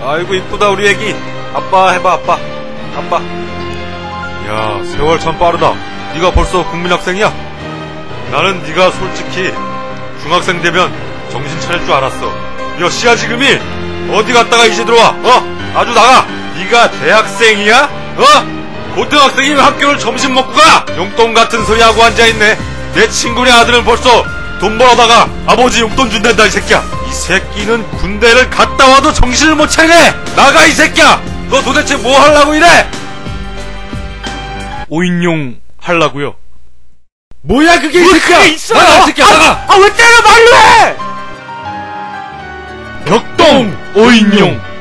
아이고 이쁘다 우리 애기. 아빠 해봐 아빠. 아빠. 야 세월 참 빠르다. 네가 벌써 국민학생이야? 나는 네가 솔직히 중학생 되면 정신 차릴 줄 알았어. 몇 시야 지금이? 어디 갔다가 이제 들어와? 아주 나가. 네가 대학생이야? 고등학생이면 학교를 점심 먹고 가. 용돈 같은 소리 하고 앉아있네. 내 친구네 아들은 벌써 돈 벌어다가 아버지 용돈 준단다 이 새끼야. 이 새끼는 군대를 갔다 와도 정신을 못 차리네. 나가 이 새끼야. 너 도대체 뭐 하려고 이래? 오인용 하려고요. 뭐야 그게 이 새끼야. 그게 있어요. 나가 이 새끼야 나가. 왜 때려 말로 해. 벽동 오인용.